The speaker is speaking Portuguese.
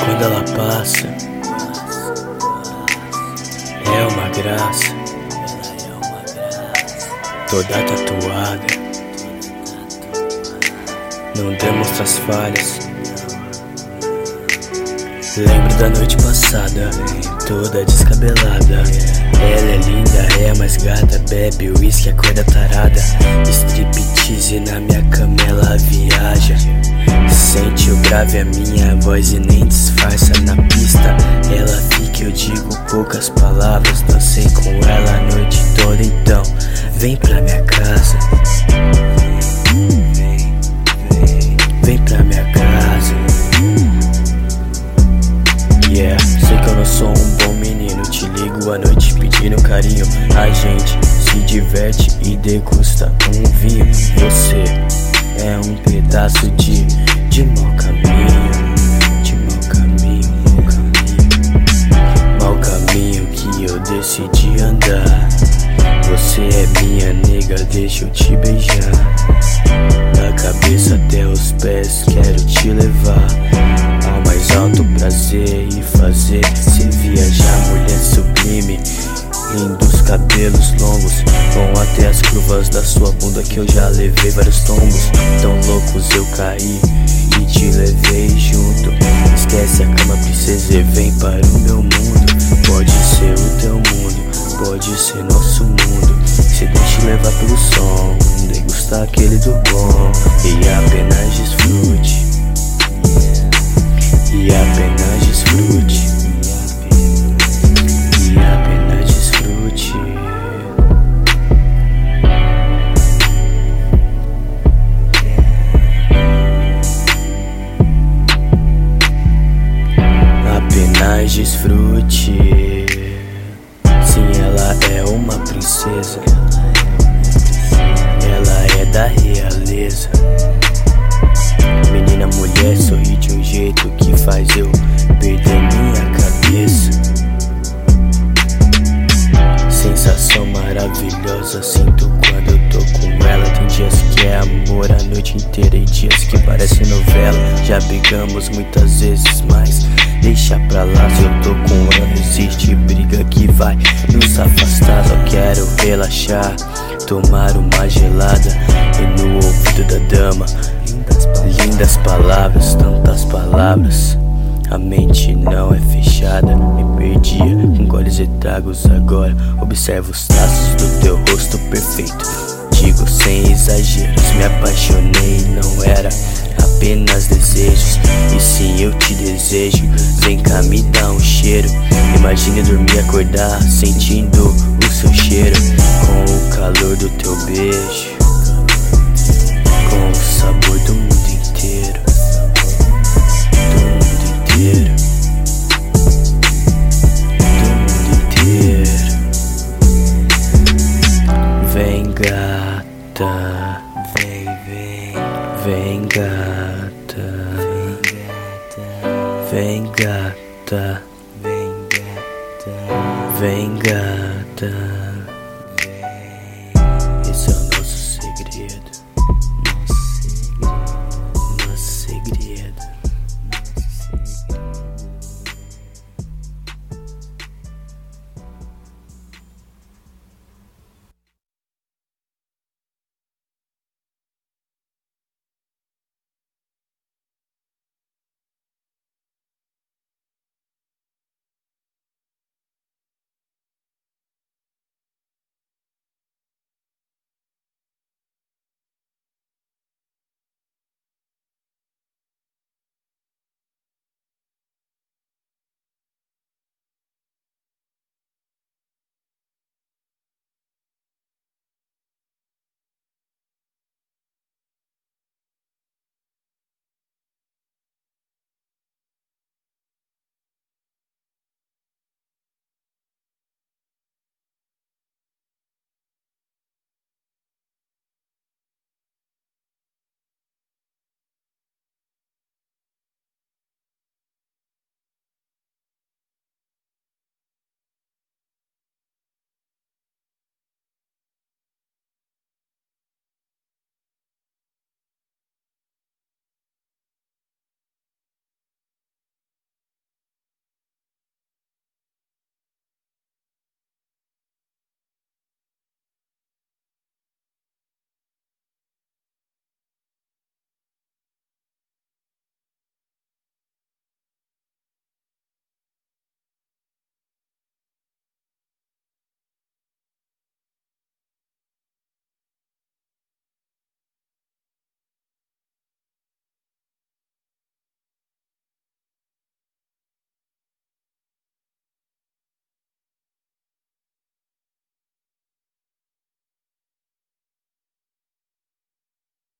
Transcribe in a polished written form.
Quando ela passa, é uma graça, toda tatuada, não demonstra as falhas. Lembro da noite passada, toda descabelada. Ela é linda, é mais gata, bebe uísque, acorda tarada. Striptease na minha cama, ela viaja. Sente o grave a minha voz e nem disfarça na pista. Ela fica, eu digo poucas palavras. Dancei com ela a noite toda, então vem pra minha casa. Vem pra minha casa. Yeah, sei que eu não sou um bom menino. Te ligo à noite pedindo carinho. A gente se diverte e degusta um vinho. Você é um pedaço de mau caminho. De mau caminho, mau caminho. Mau caminho que eu decidi andar. Você é minha nega, deixa eu te beijar. Da cabeça até os pés, quero te levar ao mais alto prazer e fazer você viajar. Mulher sublime, lindos cabelos longos, vão até as curvas da sua bunda que eu já levei vários tombos. Tão loucos eu caí e te levei junto. Esquece a cama, princesa, e vem para o meu mundo. Pode ser o teu mundo, pode ser nosso mundo. Se deixe levar pelo som, degustar aquele do bom e apenas desfrute. E apenas desfrute. E apenas desfrute. Apenas desfrute. Sim, ela é uma princesa. Ela é da realeza. Menina, mulher, sorri de um jeito que faz eu perder minha cabeça. Sensação maravilhosa sinto quando eu tô com ela. Tem dias que é amor a noite inteira e dias que parece novela. Já brigamos muitas vezes, mas deixa pra lá. Se eu tô com ela, não existe briga que vai nos afastar. Só quero relaxar, tomar uma gelada e no ouvido da dama lindas palavras, tantas palavras. A mente não é fechada, me perdia com goles e tragos agora. Observo os traços do teu rosto perfeito. Digo sem exageros, me apaixonei, não era apenas desejos. E sim, eu te desejo, vem cá me dá um cheiro. Imagine dormir e acordar sentindo o seu cheiro. Com o calor do teu beijo, com o sabor do mundo inteiro. Do mundo inteiro. Do mundo inteiro. Vem gata, vem, vem. Vem gata, vem gata, vem gata, vem gata.